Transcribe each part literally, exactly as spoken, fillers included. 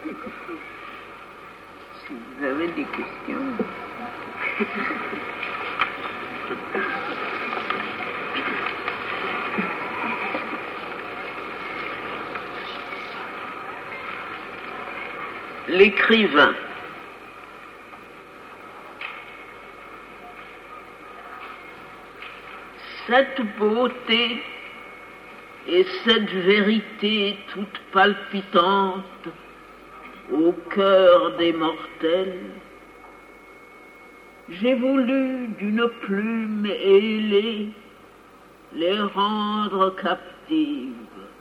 Si vous avez des questions. L'écrivain. Cette beauté et cette vérité toute palpitante au cœur des mortels, j'ai voulu d'une plume ailée les rendre captives.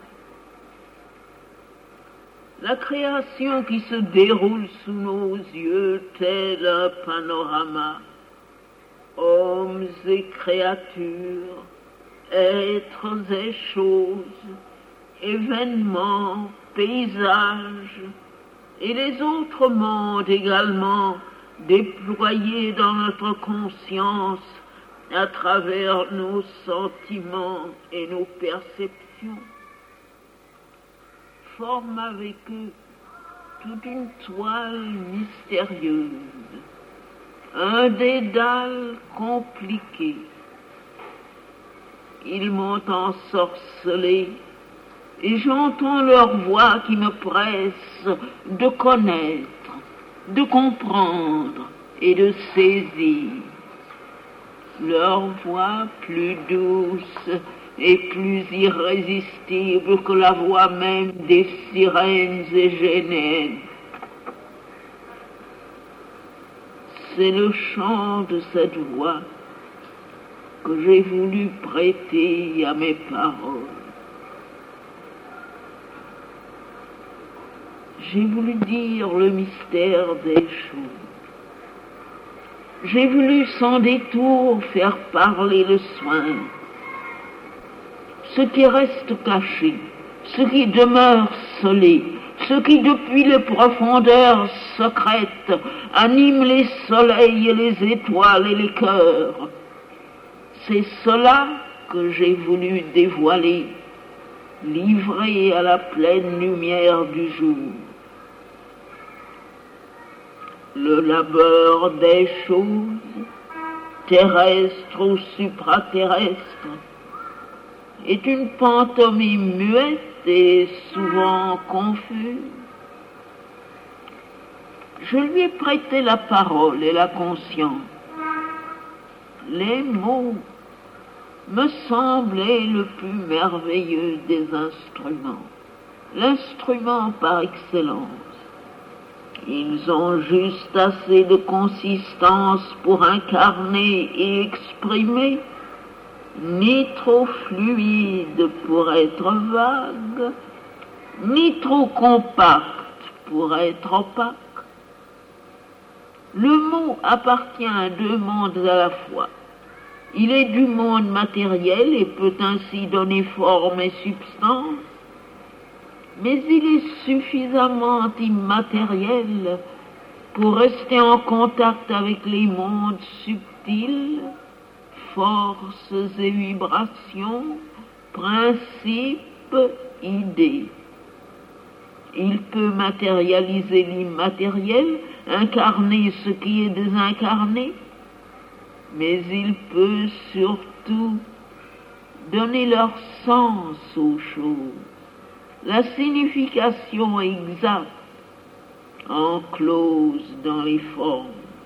La création qui se déroule sous nos yeux tel un panorama, hommes et créatures, êtres et choses, événements, paysages, et les autres mondes également déployés dans notre conscience à travers nos sentiments et nos perceptions, forment avec eux toute une toile mystérieuse, un dédale compliqué. Ils m'ont ensorcelé et j'entends leur voix qui me presse de connaître, de comprendre et de saisir. Leur voix plus douce et plus irrésistible que la voix même des sirènes et génènes. C'est le chant de cette voix que j'ai voulu prêter à mes paroles. J'ai voulu dire le mystère des choses. J'ai voulu sans détour faire parler le soin. Ce qui reste caché, ce qui demeure scellé, ce qui depuis les profondeurs secrètes anime les soleils et les étoiles et les cœurs. C'est cela que j'ai voulu dévoiler, livrer à la pleine lumière du jour. Le labeur des choses, terrestres ou supraterrestres, est une pantomime muette et souvent confuse. Je lui ai prêté la parole et la conscience. Les mots me semblaient le plus merveilleux des instruments, l'instrument par excellence. Ils ont juste assez de consistance pour incarner et exprimer, ni trop fluide pour être vague, ni trop compact pour être opaque. Le mot appartient à deux mondes à la fois. Il est du monde matériel et peut ainsi donner forme et substance, mais il est suffisamment immatériel pour rester en contact avec les mondes subtils, forces et vibrations, principes, idées. Il peut matérialiser l'immatériel, incarner ce qui est désincarné, mais il peut surtout donner leur sens aux choses, la signification exacte, enclose dans les formes.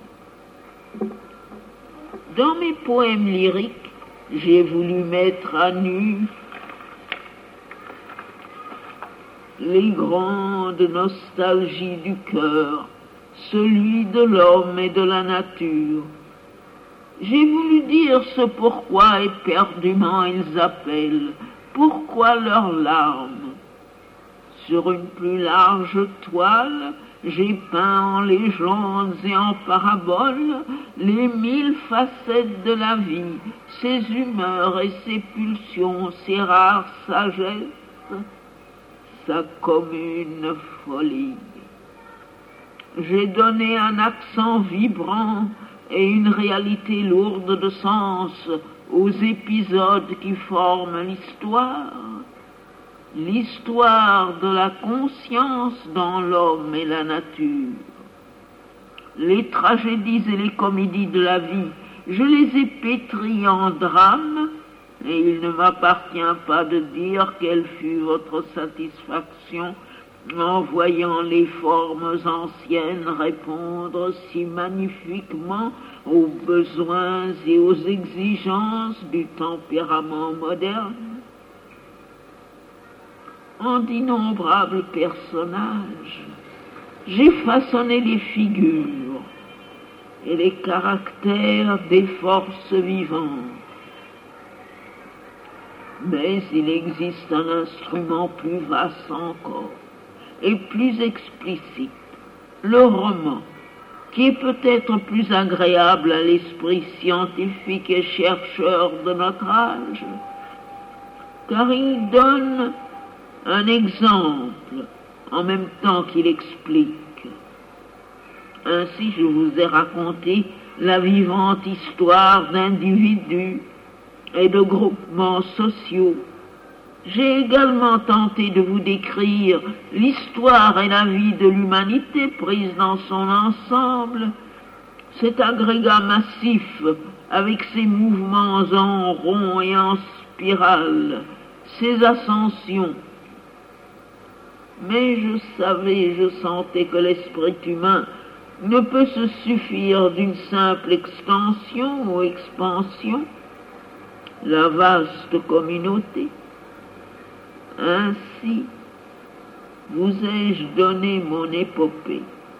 Dans mes poèmes lyriques, j'ai voulu mettre à nu les grandes nostalgies du cœur, celui de l'homme et de la nature. J'ai voulu dire ce pourquoi éperdument ils appellent, pourquoi leurs larmes. Sur une plus large toile, j'ai peint en légendes et en paraboles les mille facettes de la vie, ses humeurs et ses pulsions, ses rares sagesses, sa commune folie. J'ai donné un accent vibrant et une réalité lourde de sens aux épisodes qui forment l'histoire, l'histoire de la conscience dans l'homme et la nature. Les tragédies et les comédies de la vie, je les ai pétries en drames, et il ne m'appartient pas de dire quelle fut votre satisfaction en voyant les formes anciennes répondre si magnifiquement aux besoins et aux exigences du tempérament moderne. En d'innombrables personnages, j'ai façonné les figures et les caractères des forces vivantes. Mais il existe un instrument plus vaste encore et plus explicite, le roman, qui est peut-être plus agréable à l'esprit scientifique et chercheur de notre âge, car il donne un exemple en même temps qu'il explique. Ainsi, je vous ai raconté la vivante histoire d'individus et de groupements sociaux. J'ai également tenté de vous décrire l'histoire et la vie de l'humanité prise dans son ensemble, cet agrégat massif avec ses mouvements en rond et en spirale, ses ascensions. Mais je savais, je sentais que l'esprit humain ne peut se suffire d'une simple extension ou expansion, la vaste communauté. Ainsi, vous ai-je donné mon épopée.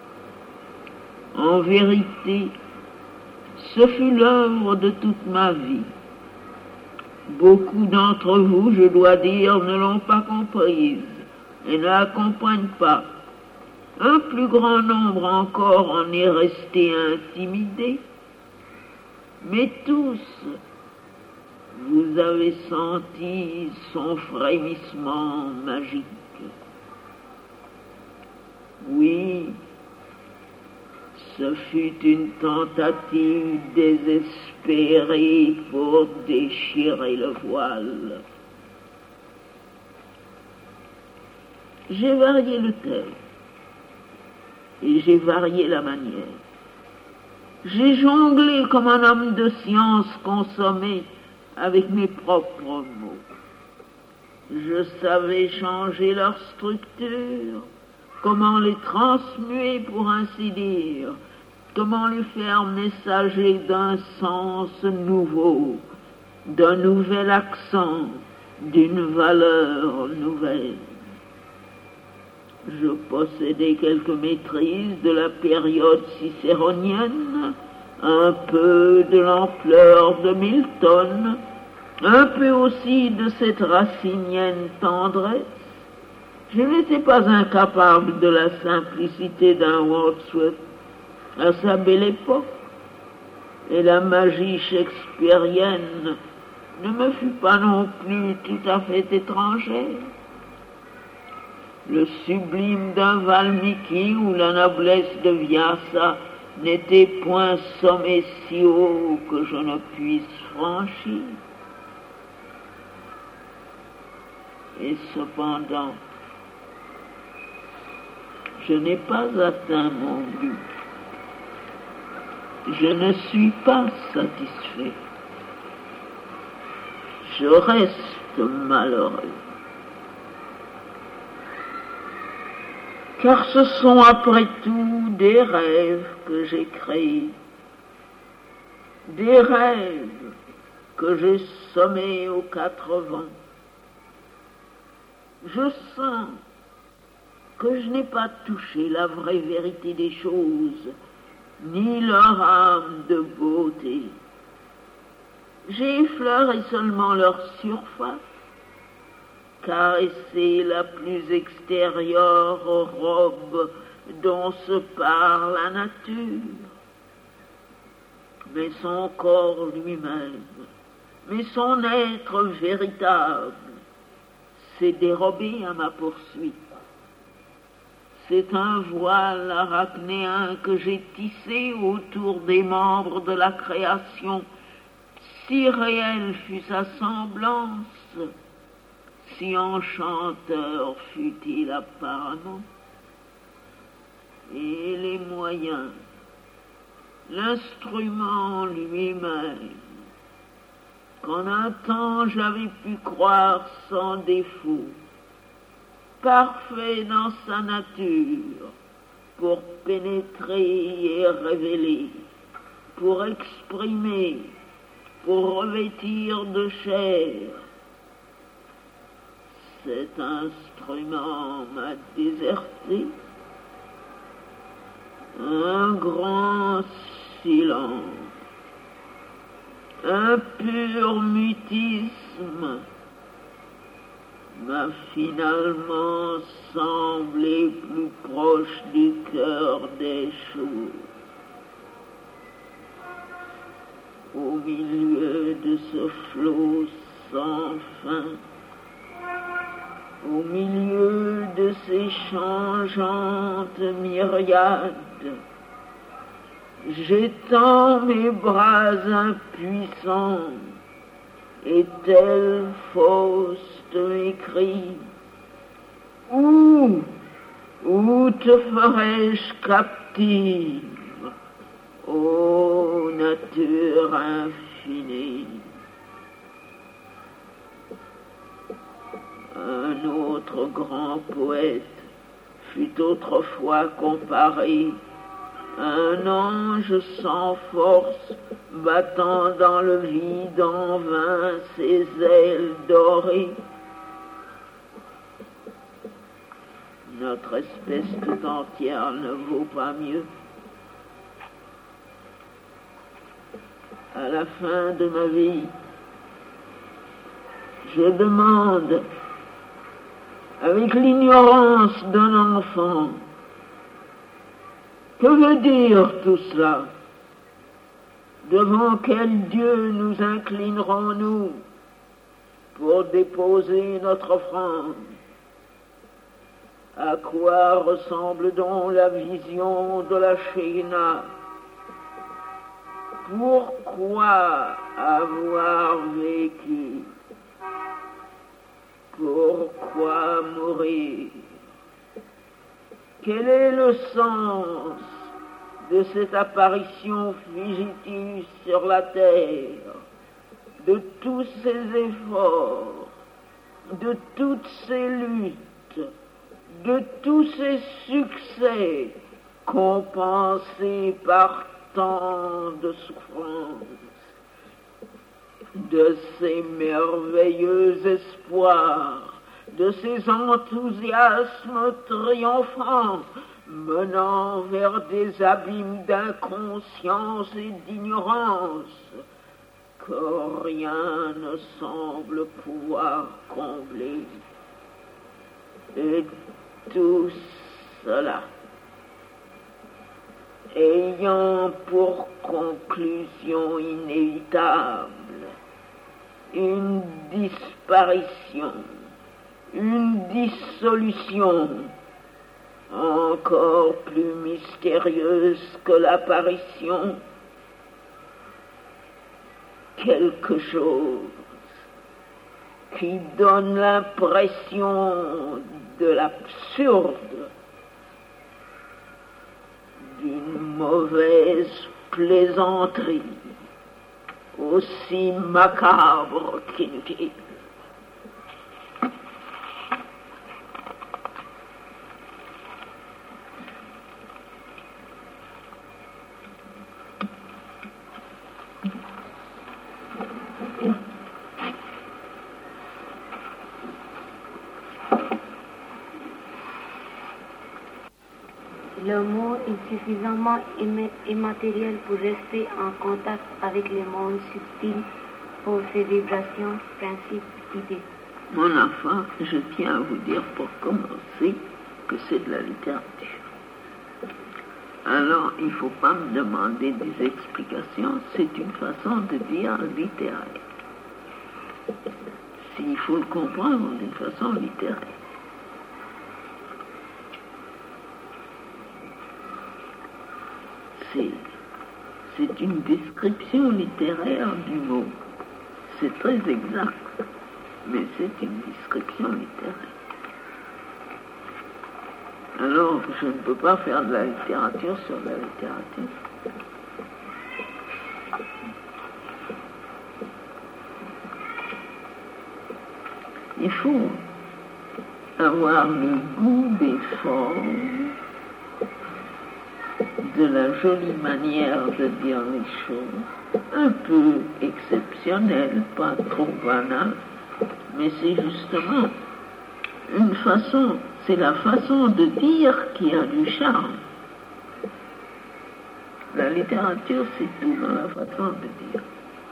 En vérité, ce fut l'œuvre de toute ma vie. Beaucoup d'entre vous, je dois dire, ne l'ont pas comprise et ne la comprennent pas. Un plus grand nombre encore en est resté intimidé. Mais tous, vous avez senti son frémissement magique. Oui, ce fut une tentative désespérée pour déchirer le voile. J'ai varié le thème et j'ai varié la manière. J'ai jonglé comme un homme de science consommé avec mes propres mots. Je savais changer leur structure, comment les transmuer pour ainsi dire, comment les faire messager d'un sens nouveau, d'un nouvel accent, d'une valeur nouvelle. Je possédais quelques maîtrises de la période cicéronienne, un peu de l'ampleur de Milton, un peu aussi de cette racinienne tendresse. Je n'étais pas incapable de la simplicité d'un Wordsworth à sa belle époque, et la magie shakespearienne ne me fut pas non plus tout à fait étrangère. Le sublime d'un Valmiki ou la noblesse de Vyasa n'était point sommet si haut que je ne puisse franchir. Et cependant, je n'ai pas atteint mon but. Je ne suis pas satisfait. Je reste malheureux. Car ce sont après tout des rêves que j'ai créés, des rêves que j'ai semés aux quatre vents. Je sens que je n'ai pas touché la vraie vérité des choses, ni leur âme de beauté. J'ai effleuré seulement leur surface, caresser la plus extérieure robe dont se pare la nature. Mais son corps lui-même, mais son être véritable, s'est dérobé à ma poursuite. C'est un voile arachnéen que j'ai tissé autour des membres de la création, si réelle fut sa semblance, si enchanteur fut-il apparemment, et les moyens, l'instrument lui-même, qu'en un temps j'avais pu croire sans défaut, parfait dans sa nature, pour pénétrer et révéler, pour exprimer, pour revêtir de chair. Cet instrument m'a déserté, un grand silence, un pur mutisme m'a finalement semblé plus proche du cœur des choses. Au milieu de ce flot sans fin, au milieu de ces changeantes myriades, j'étends mes bras impuissants, et tel Faust m'écrit: Où, où te ferais-je captive, ô nature infinie? Un autre grand poète fut autrefois comparé à un ange sans force, battant dans le vide en vain ses ailes dorées. Notre espèce tout entière ne vaut pas mieux. À la fin de ma vie, je demande, avec l'ignorance d'un enfant, que veut dire tout cela? Devant quel Dieu nous inclinerons-nous pour déposer notre offrande? À quoi ressemble donc la vision de la Shekinah? Pourquoi avoir vécu? Pourquoi mourir? Quel est le sens de cette apparition fugitive sur la terre, de tous ces efforts, de toutes ces luttes, de tous ces succès compensés par tant de souffrances, de ces merveilleux espoirs, de ces enthousiasmes triomphants menant vers des abîmes d'inconscience et d'ignorance que rien ne semble pouvoir combler. Et tout cela ayant pour conclusion inévitable une disparition, une dissolution encore plus mystérieuse que l'apparition, quelque chose qui donne l'impression de l'absurde, d'une mauvaise plaisanterie, aussi macabre qu'inutile. Le mot est suffisamment immatériel pour rester en contact avec les mondes subtils pour ses vibrations, principes, idées. Mon enfant, je tiens à vous dire pour commencer que c'est de la littérature. Alors, il ne faut pas me demander des explications, c'est une façon de dire littéraire. S'il faut le comprendre d'une façon littéraire. C'est, c'est une description littéraire du mot. C'est très exact. mais c'est une description littéraire. Alors, je ne peux pas faire de la littérature sur la littérature. Il faut avoir le goût des formes, de la jolie manière de dire les choses, un peu exceptionnelle, pas trop banale, mais c'est justement une façon, c'est la façon de dire qui a du charme. La littérature, c'est tout dans la façon de dire.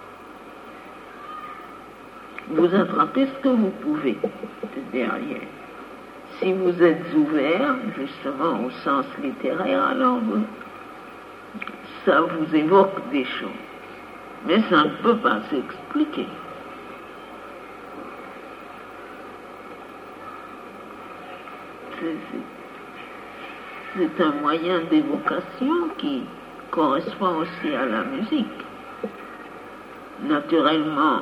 Vous attrapez ce que vous pouvez de derrière. Si vous êtes ouvert, justement, au sens littéraire, alors vous, ça vous évoque des choses. Mais ça ne peut pas s'expliquer. C'est, c'est, c'est un moyen d'évocation qui correspond aussi à la musique. Naturellement,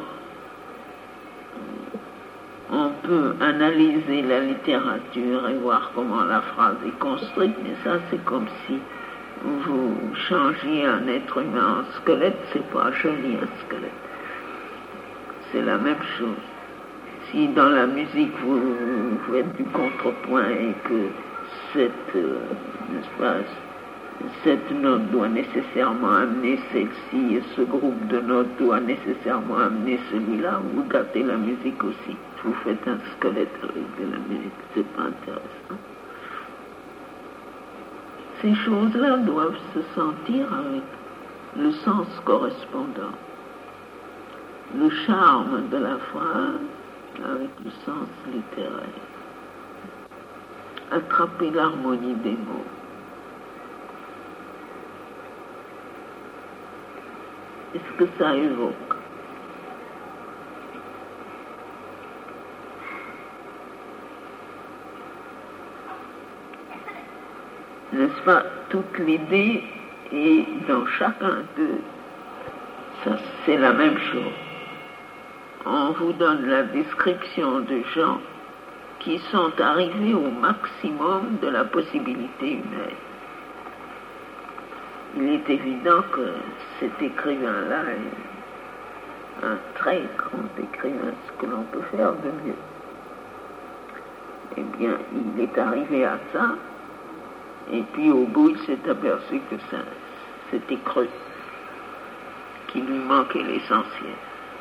on peut analyser la littérature et voir comment la phrase est construite, mais ça c'est comme si vous changiez un être humain en squelette, c'est pas joli un squelette. C'est la même chose. Si dans la musique vous, vous faites du contrepoint et que cette, euh, n'est-ce pas, cette note doit nécessairement amener celle-ci et ce groupe de notes doit nécessairement amener celui-là, vous gâtez la musique aussi. Vous faites un squelette avec de la musique, c'est pas intéressant. Ces choses-là doivent se sentir avec le sens correspondant. Le charme de la phrase avec le sens littéraire. Attraper l'harmonie des mots. Est-ce que ça évoque? N'est-ce pas? Toute l'idée est dans chacun d'eux. Ça, c'est la même chose. On vous donne la description de gens qui sont arrivés au maximum de la possibilité humaine. Il est évident que cet écrivain-là est un très grand écrivain, ce que l'on peut faire de mieux. Eh bien, il est arrivé à ça, et puis au bout, il s'est aperçu que ça, c'était creux, qu'il lui manquait l'essentiel.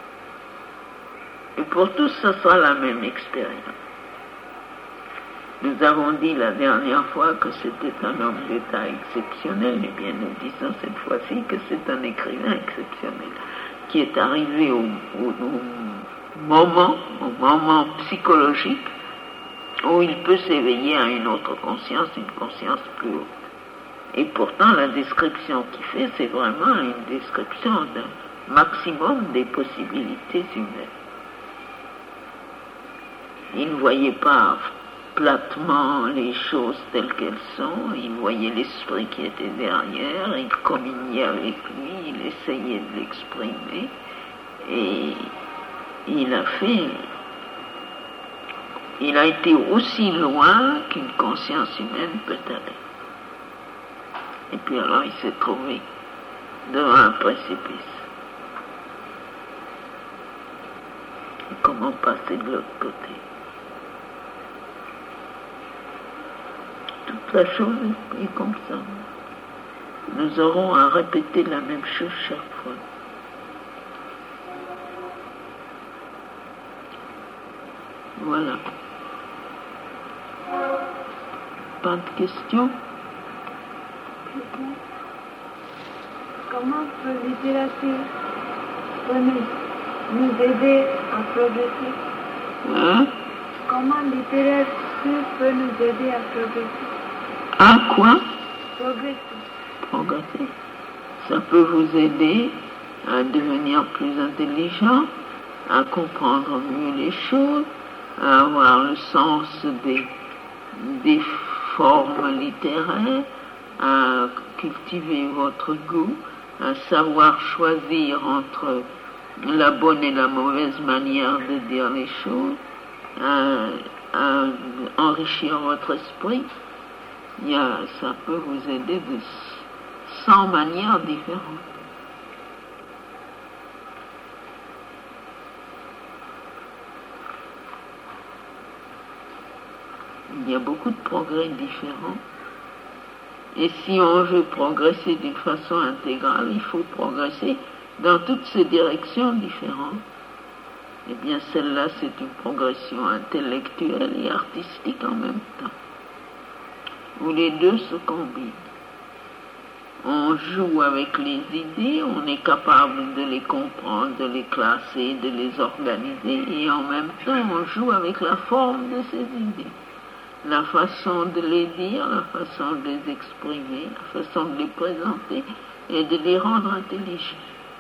Et pour tous, ce sera la même expérience. Nous avons dit la dernière fois que c'était un homme d'État exceptionnel, et bien nous disons cette fois-ci que c'est un écrivain exceptionnel, qui est arrivé au, au, au moment, au moment psychologique, où il peut s'éveiller à une autre conscience, une conscience plus haute. Et pourtant, la description qu'il fait, c'est vraiment une description d'un maximum des possibilités humaines. Il ne voyait pas platement les choses telles qu'elles sont, il voyait l'esprit qui était derrière, il communiait avec lui, il essayait de l'exprimer, et il a fait... Il a été aussi loin qu'une conscience humaine peut aller. Et puis alors il s'est trouvé devant un précipice. Et comment passer de l'autre côté? Toute la chose est comme ça. Nous aurons à répéter la même chose chaque fois. Voilà. Pas de questions? Comment la littérature peut nous, nous aider à progresser? Hein? Comment la littérature peut nous aider à progresser? À quoi? Progresser. Progresser. Ça peut vous aider à devenir plus intelligent, à comprendre mieux les choses, à avoir le sens des, des formes littéraires, à cultiver votre goût, à savoir choisir entre la bonne et la mauvaise manière de dire les choses, à, à enrichir votre esprit. Il y a, ça peut vous aider de cent manières différentes. Il y a beaucoup de progrès différents. Et si on veut progresser d'une façon intégrale, il faut progresser dans toutes ces directions différentes. Eh bien, celle-là, c'est une progression intellectuelle et artistique en même temps, où les deux se combinent. On joue avec les idées, on est capable de les comprendre, de les classer, de les organiser, et en même temps, on joue avec la forme de ces idées. La façon de les dire, la façon de les exprimer, la façon de les présenter et de les rendre intelligibles.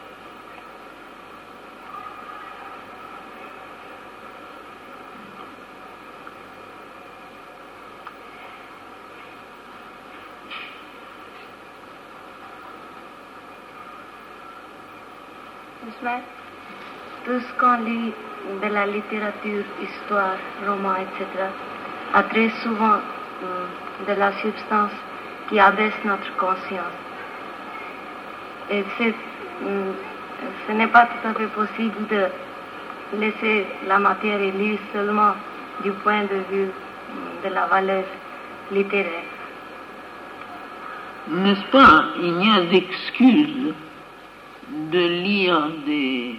Tout ce qu'on lit de la littérature, histoire, roman, et cetera, a très souvent euh, de la substance qui abaisse notre conscience. Et c'est, euh, ce n'est pas tout à fait possible de laisser la matière et lire seulement du point de vue de la valeur littéraire. N'est-ce pas, il n'y a d'excuse de lire des,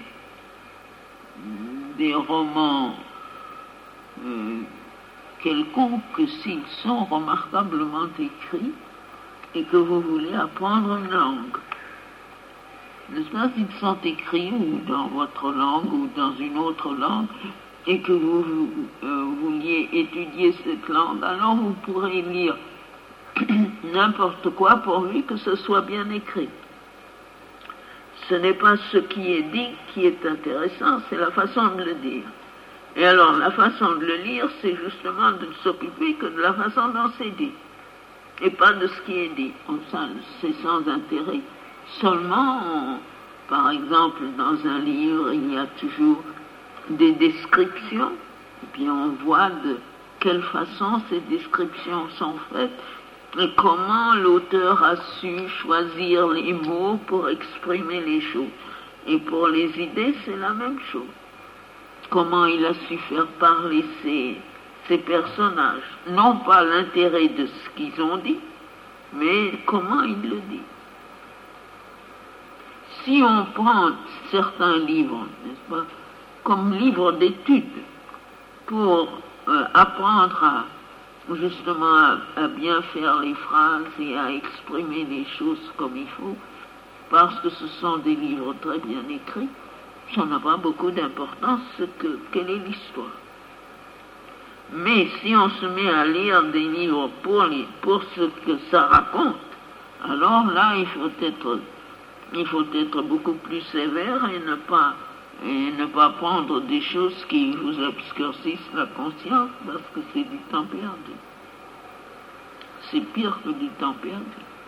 des romans euh, quelconques s'ils sont remarquablement écrits et que vous voulez apprendre une langue. N'est-ce pas, s'ils sont écrits ou dans votre langue ou dans une autre langue et que vous, vous euh, vouliez étudier cette langue, alors vous pourrez lire n'importe quoi pourvu que ce soit bien écrit. Ce n'est pas ce qui est dit qui est intéressant, c'est la façon de le dire. Et alors, la façon de le lire, c'est justement de ne s'occuper que de la façon dont c'est dit, et pas de ce qui est dit. Ça, c'est sans intérêt. Seulement, on, par exemple, dans un livre, il y a toujours des descriptions, et puis on voit de quelle façon ces descriptions sont faites, et comment l'auteur a su choisir les mots pour exprimer les choses. Et pour les idées, c'est la même chose. Comment il a su faire parler ces, ces personnages. Non pas l'intérêt de ce qu'ils ont dit, mais comment il le dit. Si on prend certains livres, n'est-ce pas, comme livres d'études, pour euh, apprendre à justement à, à bien faire les phrases et à exprimer les choses comme il faut, parce que ce sont des livres très bien écrits, ça n'a pas beaucoup d'importance que, quelle est l'histoire. Mais si on se met à lire des livres pour, les, pour ce que ça raconte, alors là, il faut être, il faut être beaucoup plus sévère et ne pas, et ne pas prendre des choses qui vous obscurcissent la conscience, parce que c'est du temps perdu. C'est pire que du temps perdu.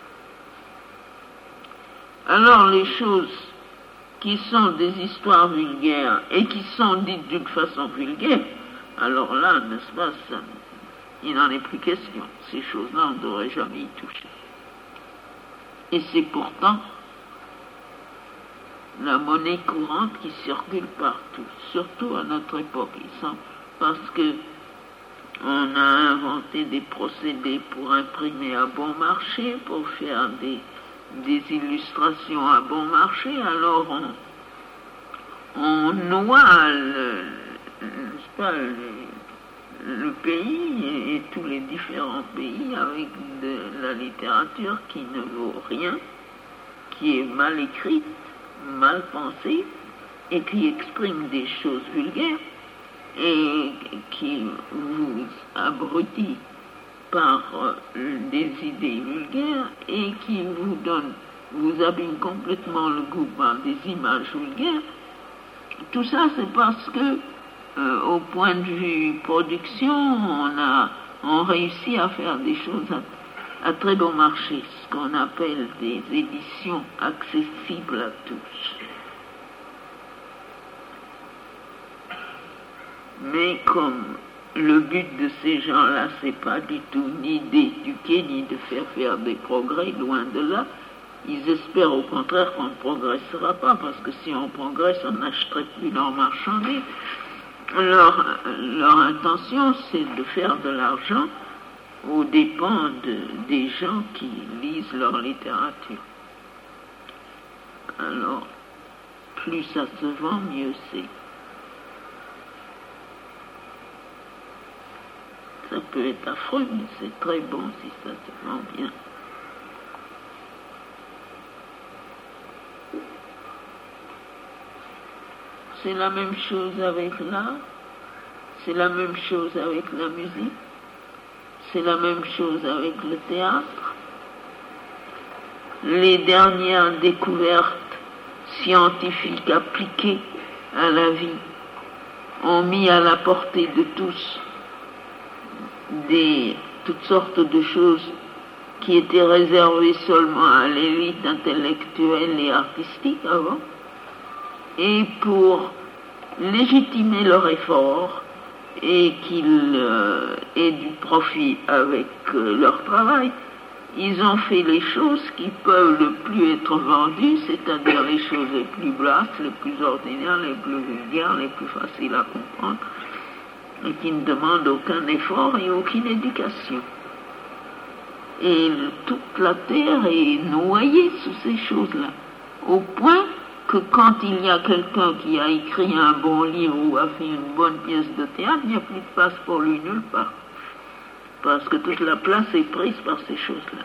Alors les choses qui sont des histoires vulgaires et qui sont dites d'une façon vulgaire, alors là, n'est-ce pas, ça, il n'en est plus question. Ces choses-là, on ne devrait jamais y toucher. Et c'est pourtant la monnaie courante qui circule partout, surtout à notre époque, parce que on a inventé des procédés pour imprimer à bon marché, pour faire des, des illustrations à bon marché, alors on, on noie le, n'est-ce pas, le, le pays et, et tous les différents pays avec de la littérature qui ne vaut rien, qui est mal écrite, mal pensée et qui exprime des choses vulgaires et qui vous abrutit par euh, des idées vulgaires et qui vous donne, vous abîme complètement le goût par des images vulgaires. Tout ça, c'est parce que, euh, au point de vue production, on a on réussit à faire des choses à, à très bon marché, ce qu'on appelle des éditions accessibles à tous. Mais comme le but de ces gens-là, c'est pas du tout ni d'éduquer, ni de faire faire des progrès, loin de là, ils espèrent au contraire qu'on ne progressera pas, parce que si on progresse, on n'achèterait plus leurs marchandises. Leur, leur intention, c'est de faire de l'argent aux dépens de, des gens qui lisent leur littérature. Alors, plus ça se vend, mieux c'est. Ça peut être affreux, mais c'est très bon si ça se vend bien. C'est la même chose avec l'art, c'est la même chose avec la musique, c'est la même chose avec le théâtre. Les dernières découvertes scientifiques appliquées à la vie ont mis à la portée de tous des, toutes sortes de choses qui étaient réservées seulement à l'élite intellectuelle et artistique avant. Et pour légitimer leur effort et qu'ils euh, aient du profit avec euh, leur travail, ils ont fait les choses qui peuvent le plus être vendues, c'est-à-dire les choses les plus basses, les plus ordinaires, les plus vulgaires, les plus faciles à comprendre, et qui ne demandent aucun effort et aucune éducation. Et le, toute la terre est noyée sous ces choses-là, au point que quand il y a quelqu'un qui a écrit un bon livre ou a fait une bonne pièce de théâtre, il n'y a plus de place pour lui nulle part. Parce que toute la place est prise par ces choses-là.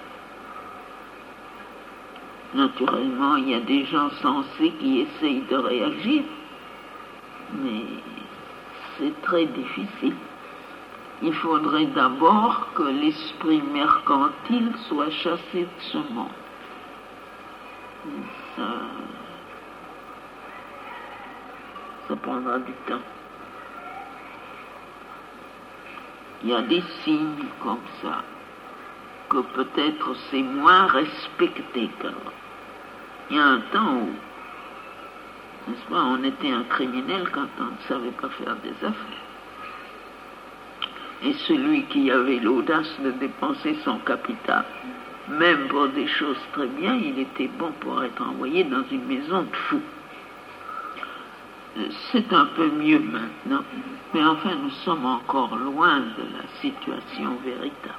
Naturellement, il y a des gens sensés qui essayent de réagir, mais c'est très difficile. Il faudrait d'abord que l'esprit mercantile soit chassé de ce monde. Ça, ça prendra du temps. Il y a des signes comme ça, que peut-être c'est moins respecté qu'avant. Il y a un temps où, n'est-ce pas, on était un criminel quand on ne savait pas faire des affaires. Et celui qui avait l'audace de dépenser son capital, même pour des choses très bien, il était bon pour être envoyé dans une maison de fous. C'est un peu mieux maintenant, mais enfin nous sommes encore loin de la situation véritable.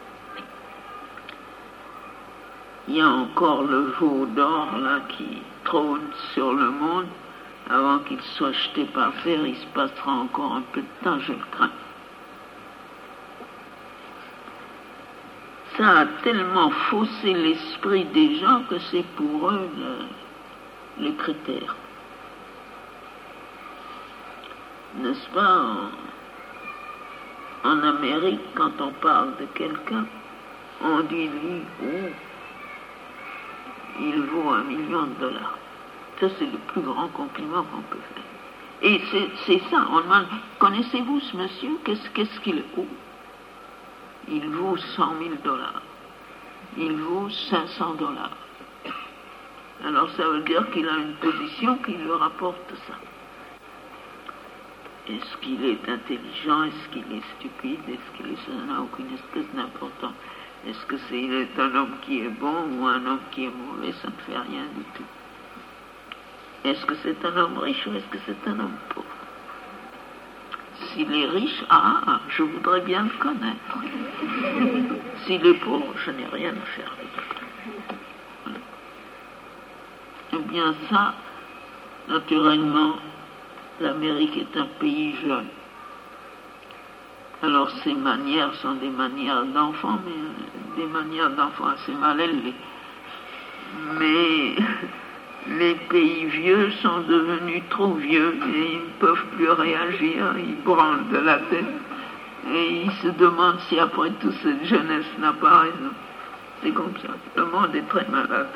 Il y a encore le veau d'or là qui trône sur le monde. Avant qu'il soit jeté par terre, il se passera encore un peu de temps, je le crains. Ça a tellement faussé l'esprit des gens que c'est pour eux le, le critère. N'est-ce pas, en, en Amérique, quand on parle de quelqu'un, on dit lui, oh, il vaut un million de dollars. Ça, c'est le plus grand compliment qu'on peut faire. Et c'est, c'est ça, on demande, connaissez-vous ce monsieur? Qu'est-ce, qu'est-ce qu'il vaut? Il vaut cent mille dollars. Il vaut cinq cents dollars. Alors ça veut dire qu'il a une position qui lui rapporte ça. Est-ce qu'il est intelligent? Est-ce qu'il est stupide? Est-ce qu'il est... ça n'a aucune espèce d'importance. Est-ce que c'est il est un homme qui est bon ou un homme qui est mauvais? Ça ne fait rien du tout. Est-ce que c'est un homme riche ou est-ce que c'est un homme pauvre? S'il est riche, ah, je voudrais bien le connaître. S'il est pauvre, je n'ai rien à faire avec lui. Eh bien ça, naturellement, l'Amérique est un pays jeune. Alors ces manières sont des manières d'enfants, mais des manières d'enfants assez mal élevées. Mais les pays vieux sont devenus trop vieux et ils ne peuvent plus réagir, ils branlent de la tête et ils se demandent si après tout cette jeunesse n'a pas raison. C'est comme ça, le monde est très malade.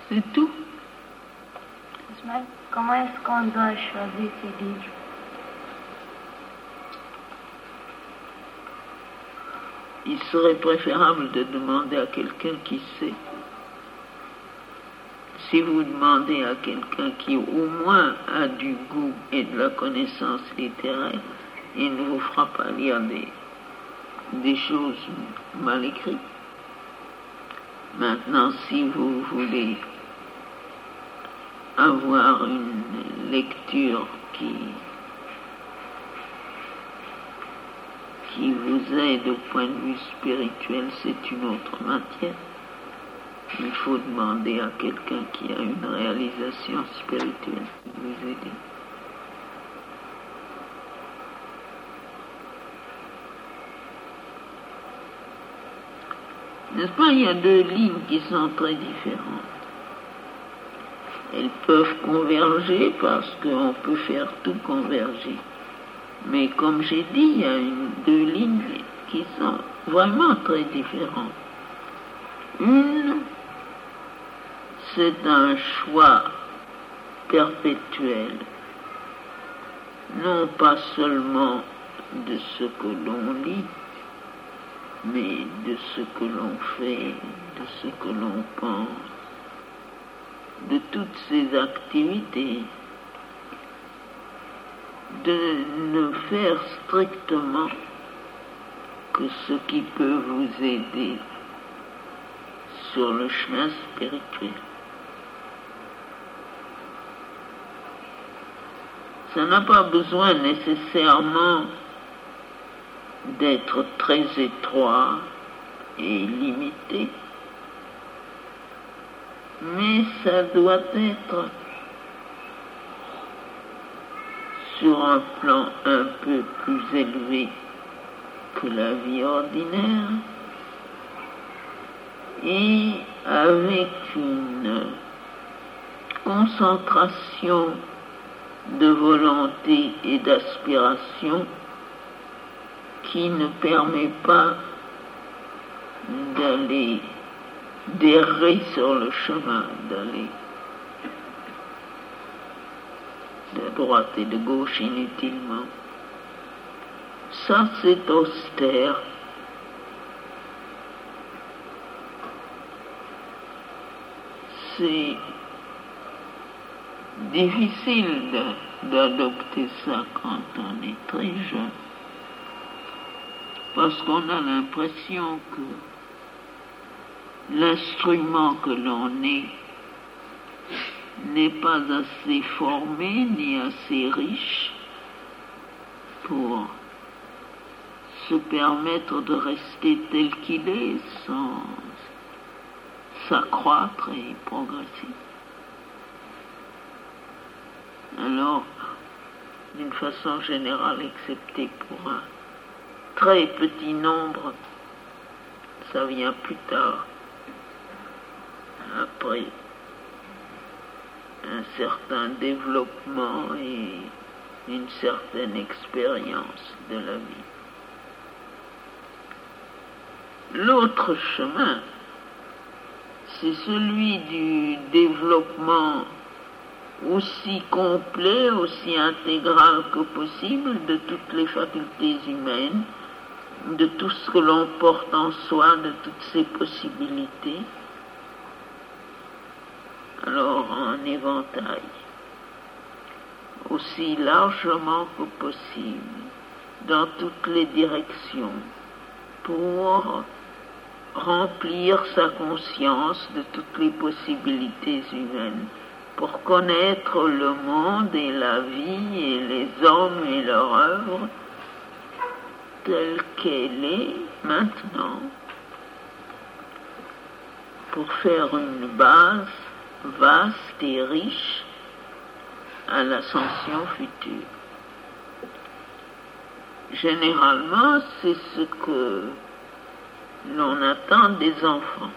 C'est tout. Ismaël, comment est-ce qu'on doit choisir ces livres? Il serait préférable de demander à quelqu'un qui sait. Si vous demandez à quelqu'un qui au moins a du goût et de la connaissance littéraire, il ne vous fera pas lire des, des choses mal écrites. Maintenant, si vous voulez avoir une lecture qui, qui vous aide au point de vue spirituel, c'est une autre matière. Il faut demander à quelqu'un qui a une réalisation spirituelle de vous aider. N'est-ce pas, il y a deux lignes qui sont très différentes. Elles peuvent converger parce qu'on peut faire tout converger. Mais comme j'ai dit, il y a une, deux lignes qui sont vraiment très différentes. Une, c'est un choix perpétuel, non pas seulement de ce que l'on lit, mais de ce que l'on fait, de ce que l'on pense, de toutes ces activités, de ne faire strictement que ce qui peut vous aider sur le chemin spirituel. Ça n'a pas besoin nécessairement d'être très étroit et limité, mais ça doit être sur un plan un peu plus élevé que la vie ordinaire et avec une concentration de volonté et d'aspiration qui ne permet pas d'aller d'errer sur le chemin, d'aller de droite et de gauche inutilement. Ça, c'est austère. C'est difficile de, d'adopter ça quand on est très jeune, parce qu'on a l'impression que l'instrument que l'on est n'est pas assez formé ni assez riche pour se permettre de rester tel qu'il est sans s'accroître et progresser. Alors, d'une façon générale, excepté pour un très petit nombre, ça vient plus tard, après un certain développement et une certaine expérience de la vie. L'autre chemin, c'est celui du développement aussi complet, aussi intégral que possible de toutes les facultés humaines, de tout ce que l'on porte en soi, de toutes ses possibilités. Alors en éventail, aussi largement que possible, dans toutes les directions, pour remplir sa conscience de toutes les possibilités humaines, pour connaître le monde et la vie et les hommes et leur œuvre telle qu'elle est maintenant, pour faire une base vaste et riche à l'ascension future. Généralement, c'est ce que l'on attend des enfants,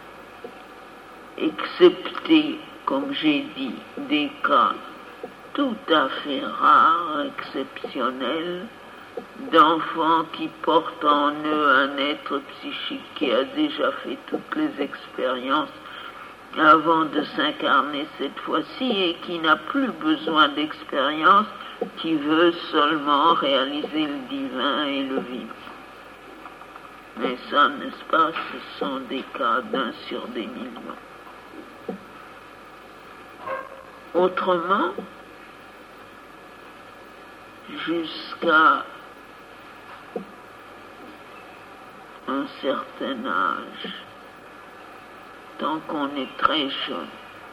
excepté, comme j'ai dit, des cas tout à fait rares, exceptionnels, d'enfants qui portent en eux un être psychique qui a déjà fait toutes les expériences avant de s'incarner cette fois-ci et qui n'a plus besoin d'expérience, qui veut seulement réaliser le divin et le vivre. Mais ça, n'est-ce pas, ce sont des cas d'un sur des millions. Autrement, jusqu'à un certain âge, tant qu'on est très jeune,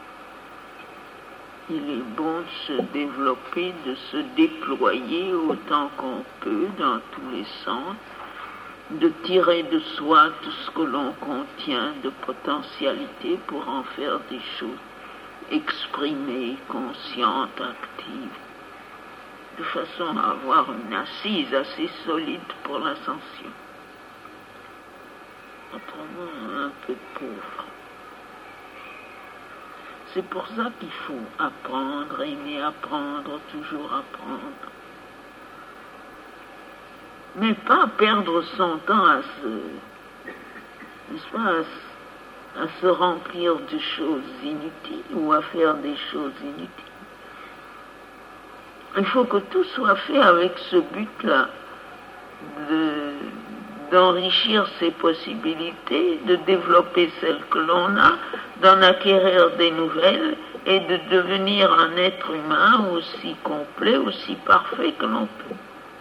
il est bon de se développer, de se déployer autant qu'on peut dans tous les sens, de tirer de soi tout ce que l'on contient de potentialité pour en faire des choses exprimées, conscientes, actives, de façon à avoir une assise assez solide pour l'ascension. Autrement, un peu pauvre. C'est pour ça qu'il faut apprendre, aimer apprendre, toujours apprendre. Mais pas perdre son temps à se, n'est-ce pas, à se, à se remplir de choses inutiles ou à faire des choses inutiles. Il faut que tout soit fait avec ce but-là, de, d'enrichir ses possibilités, de développer celles que l'on a, d'en acquérir des nouvelles et de devenir un être humain aussi complet, aussi parfait que l'on peut.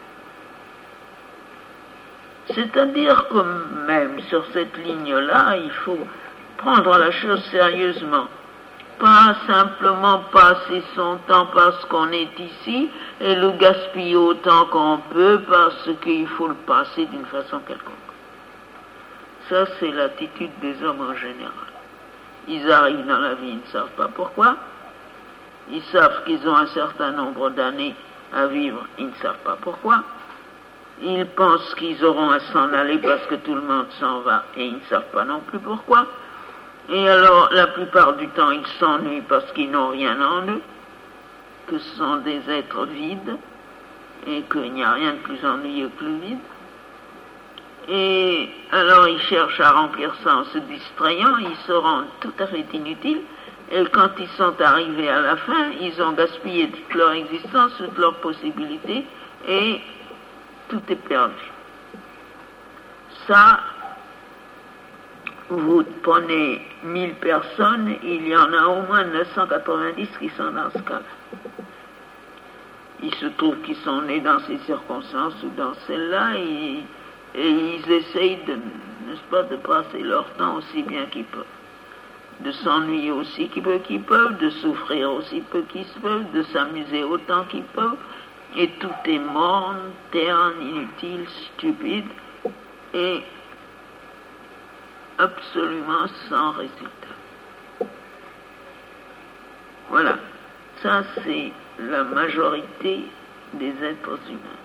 C'est-à-dire que même sur cette ligne-là, il faut prendre la chose sérieusement. Pas simplement passer son temps parce qu'on est ici et le gaspiller autant qu'on peut parce qu'il faut le passer d'une façon quelconque. Ça, c'est l'attitude des hommes en général. Ils arrivent dans la vie, ils ne savent pas pourquoi. Ils savent qu'ils ont un certain nombre d'années à vivre, ils ne savent pas pourquoi. Ils pensent qu'ils auront à s'en aller parce que tout le monde s'en va et ils ne savent pas non plus pourquoi. Et alors, la plupart du temps, ils s'ennuient parce qu'ils n'ont rien en eux, que ce sont des êtres vides et qu'il n'y a rien de plus ennuyeux que le vide. Et alors, ils cherchent à remplir ça en se distrayant, ils se rendent tout à fait inutiles. Et quand ils sont arrivés à la fin, ils ont gaspillé toute leur existence, toutes leurs possibilités et tout est perdu. Ça, vous prenez mille personnes, il y en a au moins neuf cent quatre-vingt-dix qui sont dans ce cas-là. Il se trouve qu'ils sont nés dans ces circonstances ou dans celles-là et, et ils essayent, de, n'est-ce pas, de passer leur temps aussi bien qu'ils peuvent, de s'ennuyer aussi peu qu'ils peuvent, de souffrir aussi peu qu'ils peuvent, de s'amuser autant qu'ils peuvent, et tout est morne, terne, inutile, stupide et absolument sans résultat. Voilà, ça c'est la majorité des êtres humains.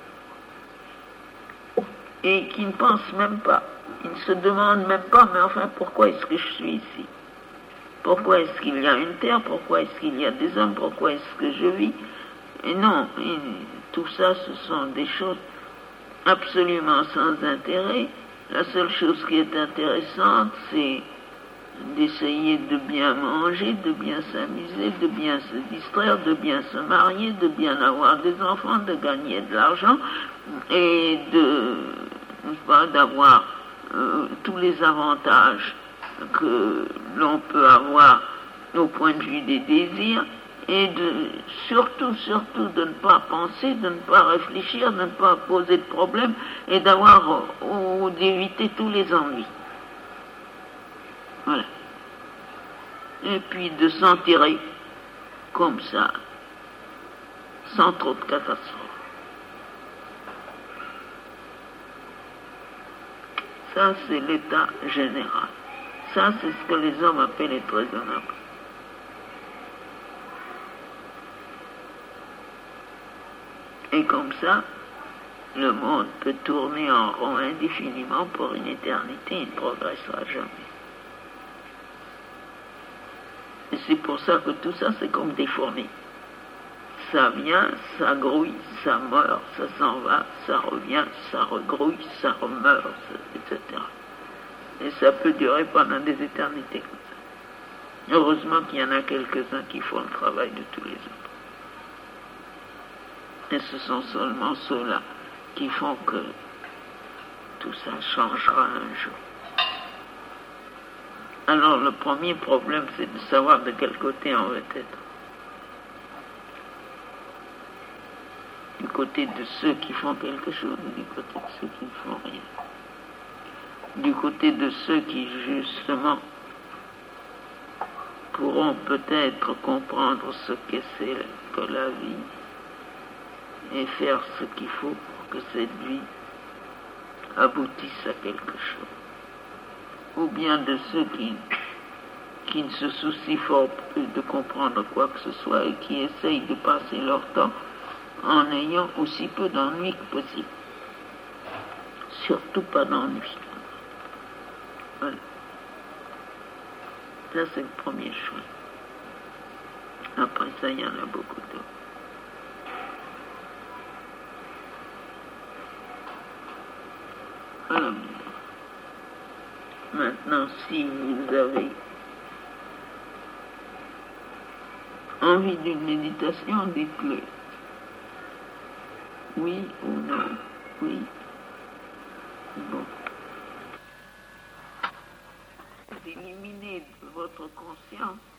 Et qui ne pensent même pas, ils ne se demandent même pas, mais enfin pourquoi est-ce que je suis ici? Pourquoi est-ce qu'il y a une terre? Pourquoi est-ce qu'il y a des hommes? Pourquoi est-ce que je vis? Et non, et tout ça ce sont des choses absolument sans intérêt. La seule chose qui est intéressante, c'est d'essayer de bien manger, de bien s'amuser, de bien se distraire, de bien se marier, de bien avoir des enfants, de gagner de l'argent et de, n'est-ce pas, d'avoir euh, tous les avantages que l'on peut avoir au point de vue des désirs et de surtout, surtout de ne pas penser, de ne pas réfléchir, de ne pas poser de problème et d'avoir ou d'éviter tous les ennuis. Voilà. Et puis de s'en tirer comme ça, sans trop de catastrophes. Ça, c'est l'état général. Ça, c'est ce que les hommes appellent être raisonnables. Et comme ça, le monde peut tourner en rond indéfiniment pour une éternité, il ne progressera jamais. Et c'est pour ça que tout ça, c'est comme des fourmis. Ça vient, ça grouille, ça meurt, ça s'en va, ça revient, ça regrouille, ça remeurt, et cetera. Et ça peut durer pendant des éternités comme ça. Heureusement qu'il y en a quelques-uns qui font le travail de tous les autres. Et ce sont seulement ceux-là qui font que tout ça changera un jour. Alors le premier problème, c'est de savoir de quel côté on veut être. Du côté de ceux qui font quelque chose ou du côté de ceux qui ne font rien. Du côté de ceux qui, justement, pourront peut-être comprendre ce que c'est que la vie et faire ce qu'il faut pour que cette vie aboutisse à quelque chose. Ou bien de ceux qui, qui ne se soucient fort peu de comprendre quoi que ce soit et qui essayent de passer leur temps en ayant aussi peu d'ennui que possible. Surtout pas d'ennui. Voilà. Ça, c'est le premier choix. Après ça, il y en a beaucoup d'autres. Voilà. Maintenant, si vous avez envie d'une méditation, dites-le. Oui ou non? Oui. Bon. D'éliminer de votre conscience